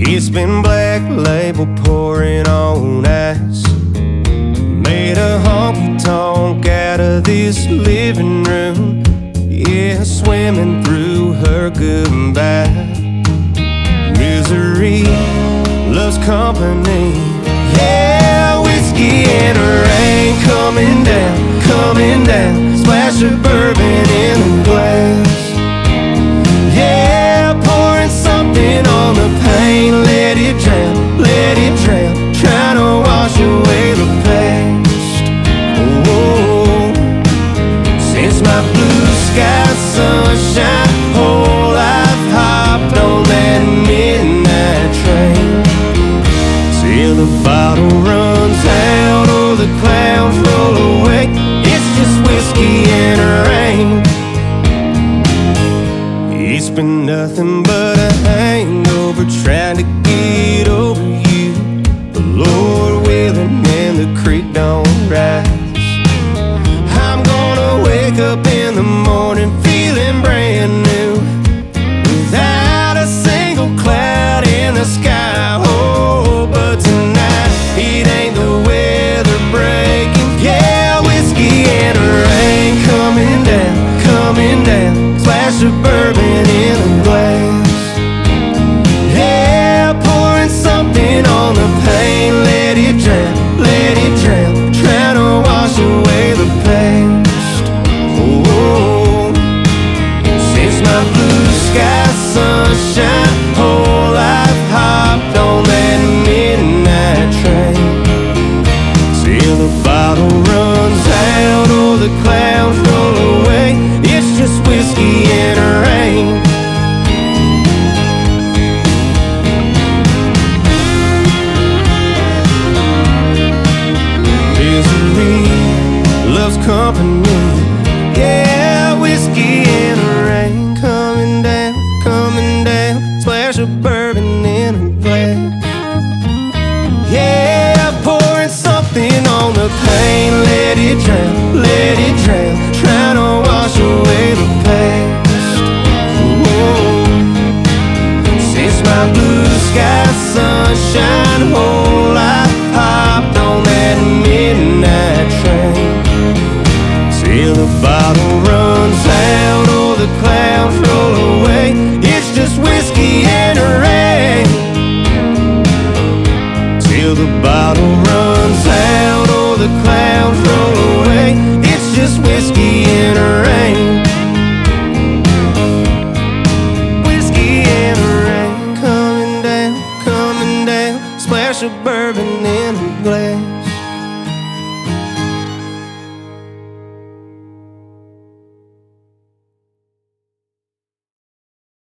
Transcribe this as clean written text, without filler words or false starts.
It's been Black Label pouring on ice. Made a honky-tonk out of this living room. Yeah, swimming through her goodbye. Misery loves company. Yeah, whiskey and rain coming down, coming down. Splash of bourbon in a glass. Yeah, pouring something on the pain. Let it drown, let it drown. Trying to wash away the past. Oh, since my blue sky sunshine, whole life hopped on that midnight train. Till the bottle runs out or the clouds roll away. It's just whiskey and rain. It's been nothing but a hangover trying to get over you. The Lord willing and the creek don't rise. I'm gonna wake up in the morning feeling brand new, without a single cloud in the sky. Oh, but tonight it ain't the weather breaking. Yeah, whiskey and rain coming down, coming down. Splash of bourbon in a glass. Yeah, pouring something on the pain. Let it drown, let it drown. Trying to wash away the past. Oh, since my blue sky sunshine, whole life hopped on that midnight train. Till the bottle runs out or the clouds roll away. It's just whiskey and rain. Misery loves company. Yeah, whiskey and rain coming down, coming down. Splash of bourbon in a glass. Yeah, pouring something on the pain. Let it drown, let it drown. Trying to wash away the past. Whoa. Since my blue sky sunshine, whole life hopped on that midnight train. Till the bottle runs out or the clouds roll away. It's just whiskey and rain. Till the bottle runs out or the clouds roll away. It's just whiskey and rain. Whiskey and rain coming down, coming down. Splash of bourbon in